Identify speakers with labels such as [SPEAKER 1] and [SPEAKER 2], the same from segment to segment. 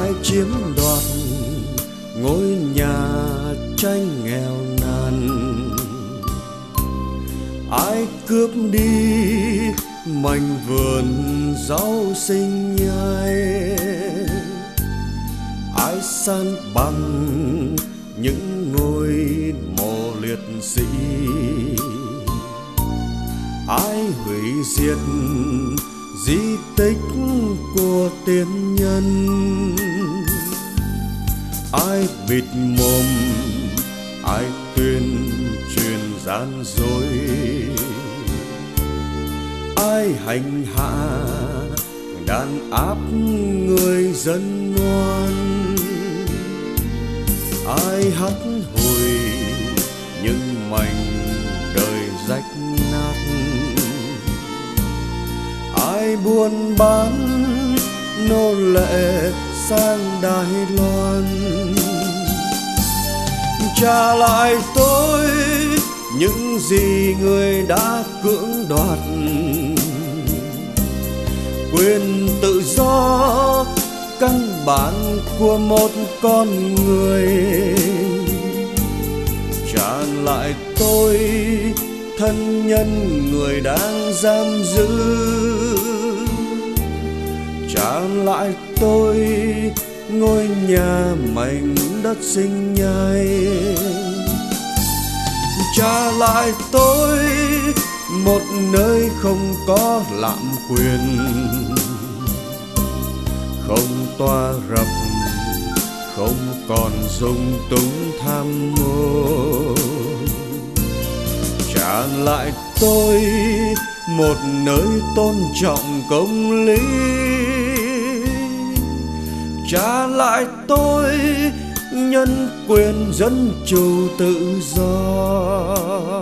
[SPEAKER 1] ai chiếm đoạt ngôi nhà tranh nghèo nàn, ai cướp đi mảnh vườn rau xinh nhai, ai san bằng những ngôi mộ liệt sĩ, ai hủy diệt di tích của tiền nhân, ai bịt mồm, ai tuyên truyền gian dối, ai hành hạ đàn áp người dân ngoan, ai hắt hủi những mảnh đời rách nát, ai buôn bán nô lệ sang Đài Loan. Trả lại tôi những gì người đã cưỡng đoạt, quyền tự do căn bản của một con người. Trả lại tôi thân nhân người đang giam giữ, trả lại tôi ngôi nhà mảnh đất xinh nhai, trả lại tôi một nơi không có lạm quyền, không toa rập, không còn dung túng tham mô. Trả lại tôi một nơi tôn trọng công lý, trả lại tôi nhân quyền dân chủ tự do.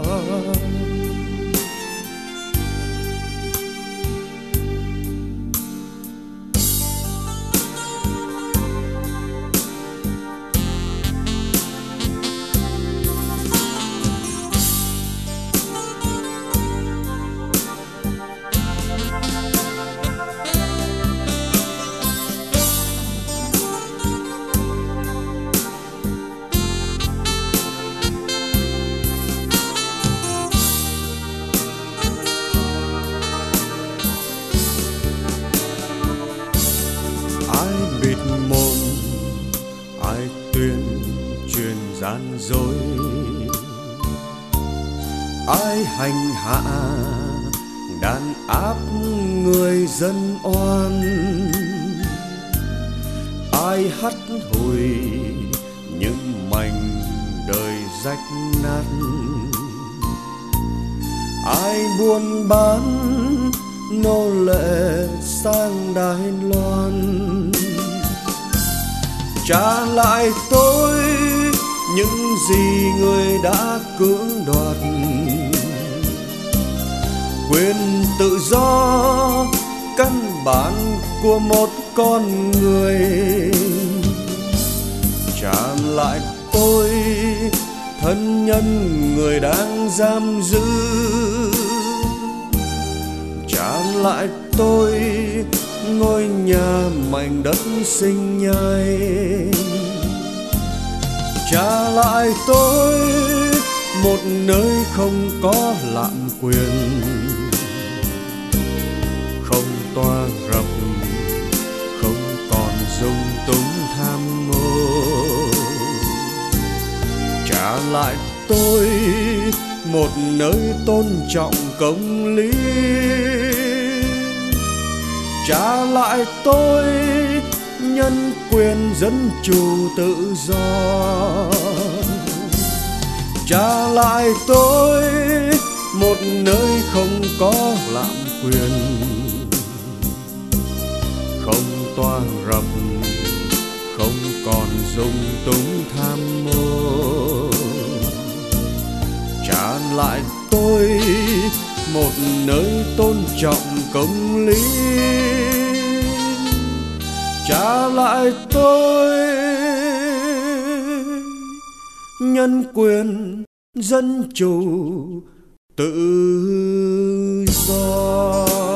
[SPEAKER 1] Bịt mồm, ai tuyên truyền gian dối, ai hành hạ đàn áp người dân oan, ai hắt hủi những mảnh đời rách nát, ai buôn bán nô lệ sang Đài Loan. Trả lại tôi những gì người đã cưỡng đoạt, quyền tự do căn bản của một con người. Trả lại tôi thân nhân người đang giam giữ, trả lại tôi ngôi nhà mảnh đất xinh nhai, trả lại tôi một nơi không có lạm quyền, không toa rập, không còn dung túng tham mô. Trả lại tôi một nơi tôn trọng công lý, trả lại tôi nhân quyền dân chủ tự do. Trả lại tôi một nơi không có lạm quyền, không toa rập, không còn dung túng tham mô. Trả lại tôi một nơi tôn trọng công lý, trả lại tôi nhân quyền dân chủ tự do.